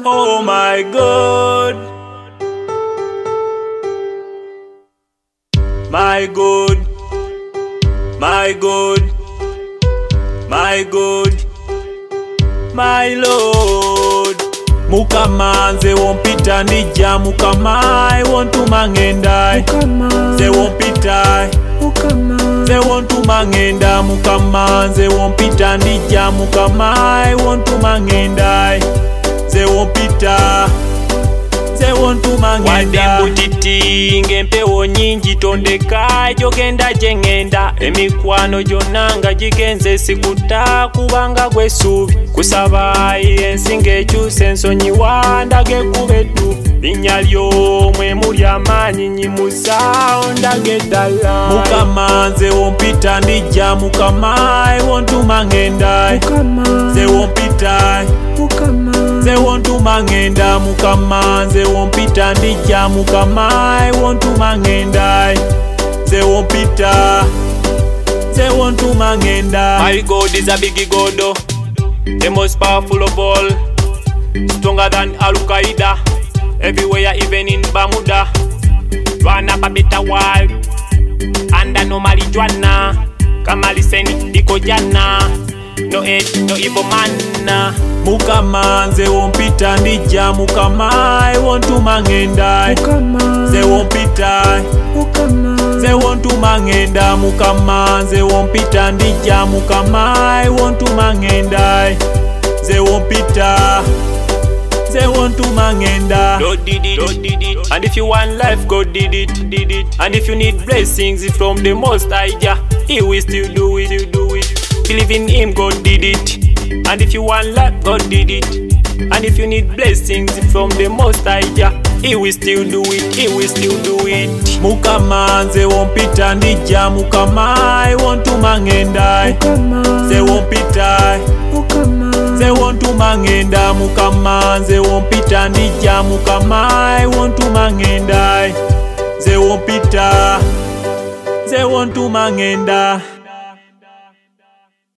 Oh my God, my God, my God, my God, my Lord. Mukama nze wompita ndijja Mukama I want to mangenda nze wompita nze wontuma ngenda Mukama nze wompita ndijja Mukama I want to mangenda nze wompita nze wontuma ngenda wadde ng'empewo nyingi tondeka gyogenda gye ngenda emikwano gyonna nga gigenze sikuta kubanga gwe ssuubi kusaba ensi ng'ekyusa ensonyiwa ndage kubetu linnya ly'omwe muli amaanyi nyimusa ondage eddala Mukama nze wompita ndijja Mukama I want to mangenda nze wompita nze wontuma ngenda Mukama nze wompita ndijja Mukama I want to mangenda nze wompita nze wontuma ngenda. My God is a big God, the most powerful of all, stronger than Al-Qaeda, everywhere even in Bermuda. Run up a better world, and no marijuana. Kama liseni liko jana, no hate, no evil man. Mukama nze wompita ndijja Mukama I want to mangenda nze wompita nze wontuma ngenda Mukama nze wompita ndijja Mukama I want to mangenda nze wompita nze wontuma ngenda. God did it, and if you want life God did it, and if you need blessings from the Most High Jah He will still do it, believe in Him God did it. And if you want life, God did it. And if you need blessings from the Most High Jah He will still do it, He will still do it. Mukama nze wompita ndijja Mukama I want to mangenda nze wompita nze wontuma ngenda Mukama nze wompita ndijja Mukama I want to mangenda nze wompita nze wontuma ngenda.